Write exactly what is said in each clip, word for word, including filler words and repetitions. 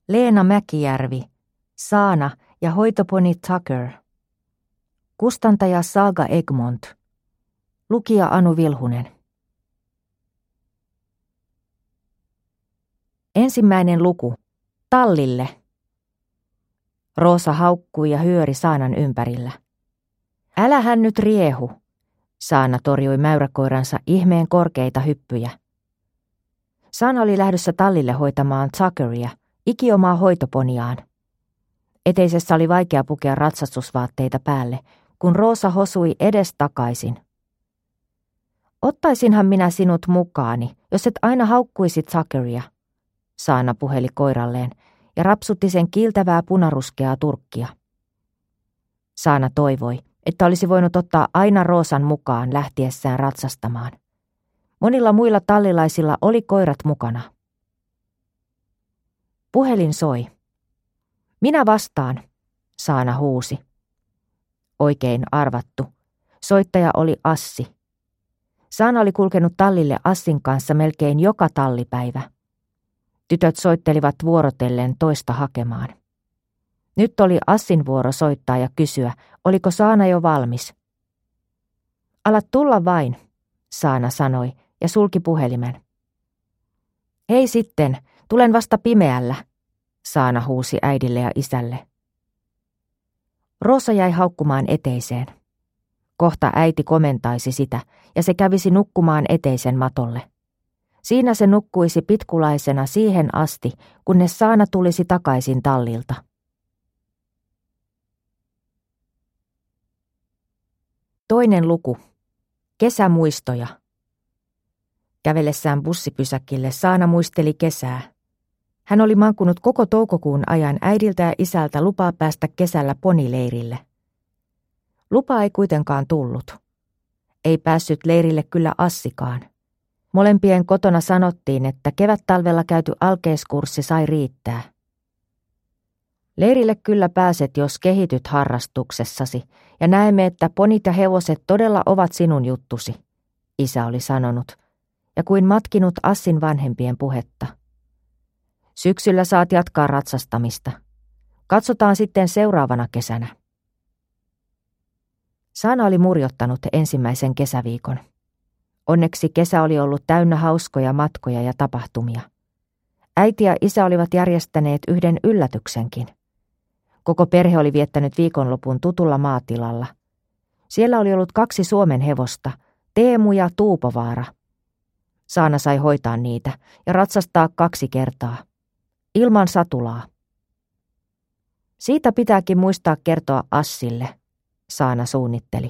Leena Mäkijärvi, Saana ja hoitoponi Tucker. Kustantaja Saga Egmont. Lukija Anu Vilhunen. Ensimmäinen luku. Tallille. Roosa haukkui ja hyöri Saanan ympärillä. Älähän nyt riehu. Saana torjui mäyräkoiransa ihmeen korkeita hyppyjä. Saana oli lähdössä tallille hoitamaan Tuckeria, ikiomaa hoitoponiaan. Eteisessä oli vaikea pukea ratsastusvaatteita päälle, kun Roosa hosui edestakaisin. Ottaisinhan minä sinut mukaani, jos et aina haukkuisi Tuckeria, Saana puheli koiralleen ja rapsutti sen kiiltävää punaruskeaa turkkia. Saana toivoi, että olisi voinut ottaa aina Roosan mukaan lähtiessään ratsastamaan. Monilla muilla tallilaisilla oli koirat mukana. Puhelin soi. Minä vastaan, Saana huusi. Oikein arvattu. Soittaja oli Assi. Saana oli kulkenut tallille Assin kanssa melkein joka tallipäivä. Tytöt soittelivat vuorotellen toista hakemaan. Nyt oli Assin vuoro soittaa ja kysyä, oliko Saana jo valmis. Ala tulla vain, Saana sanoi ja sulki puhelimen. Hei sitten, tulen vasta pimeällä, Saana huusi äidille ja isälle. Roosa jäi haukkumaan eteiseen. Kohta äiti komentaisi sitä ja se kävisi nukkumaan eteisen matolle. Siinä se nukkuisi pitkulaisena siihen asti, kunnes Saana tulisi takaisin tallilta. Toinen luku. Kesämuistoja. Kävellessään bussipysäkille Saana muisteli kesää. Hän oli mankunut koko toukokuun ajan äidiltä ja isältä lupaa päästä kesällä ponileirille. Lupaa ei kuitenkaan tullut. Ei päässyt leirille kyllä Assikaan. Molempien kotona sanottiin, että kevättalvella käyty alkeiskurssi sai riittää. Leirille kyllä pääset, jos kehityt harrastuksessasi, ja näemme, että ponit ja hevoset todella ovat sinun juttusi, isä oli sanonut, ja kuin matkinut Assin vanhempien puhetta. Syksyllä saat jatkaa ratsastamista. Katsotaan sitten seuraavana kesänä. Saana oli murjottanut ensimmäisen kesäviikon. Onneksi kesä oli ollut täynnä hauskoja matkoja ja tapahtumia. Äiti ja isä olivat järjestäneet yhden yllätyksenkin. Koko perhe oli viettänyt viikonlopun tutulla maatilalla. Siellä oli ollut kaksi Suomen hevosta, Teemu ja Tuupovaara. Saana sai hoitaa niitä ja ratsastaa kaksi kertaa. Ilman satulaa. Siitä pitääkin muistaa kertoa Assille, Saana suunnitteli.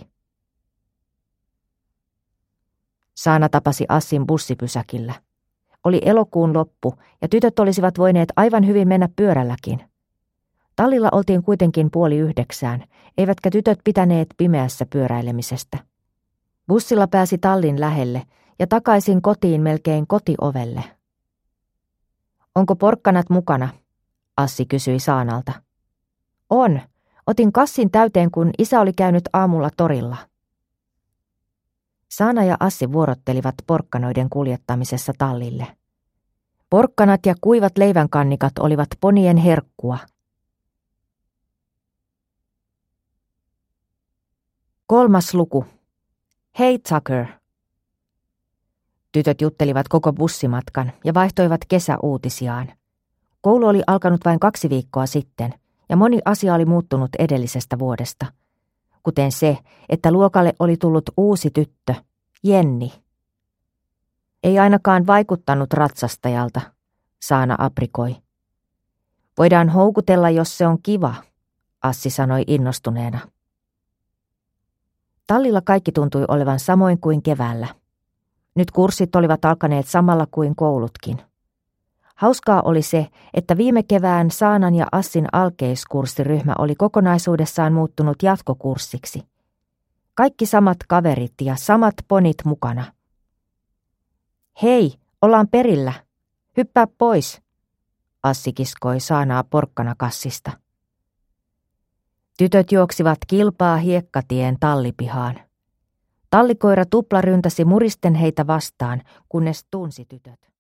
Saana tapasi Assin bussipysäkillä. Oli elokuun loppu ja tytöt olisivat voineet aivan hyvin mennä pyörälläkin. Tallilla oltiin kuitenkin puoli yhdeksään, eivätkä tytöt pitäneet pimeässä pyöräilemisestä. Bussilla pääsi tallin lähelle ja takaisin kotiin melkein kotiovelle. Onko porkkanat mukana? Assi kysyi Saanalta. On. Otin kassin täyteen, kun isä oli käynyt aamulla torilla. Saana ja Assi vuorottelivat porkkanoiden kuljettamisessa tallille. Porkkanat ja kuivat leivänkannikat olivat ponien herkkua. Kolmas luku. Hei Tucker. Tytöt juttelivat koko bussimatkan ja vaihtoivat kesäuutisiaan. Koulu oli alkanut vain kaksi viikkoa sitten ja moni asia oli muuttunut edellisestä vuodesta. Kuten se, että luokalle oli tullut uusi tyttö, Jenni. Ei ainakaan vaikuttanut ratsastajalta, Saana aprikoi. Voidaan houkutella, jos se on kiva, Assi sanoi innostuneena. Tallilla kaikki tuntui olevan samoin kuin keväällä. Nyt kurssit olivat alkaneet samalla kuin koulutkin. Hauskaa oli se, että viime kevään Saanan ja Assin alkeiskurssiryhmä oli kokonaisuudessaan muuttunut jatkokurssiksi. Kaikki samat kaverit ja samat ponit mukana. Hei, ollaan perillä. Hyppää pois, Assi kiskoi Saanaa porkkanakassista. Tytöt juoksivat kilpaa hiekkatien tallipihaan. Tallikoira tupla ryntäsi muristen heitä vastaan, kunnes tunsi tytöt.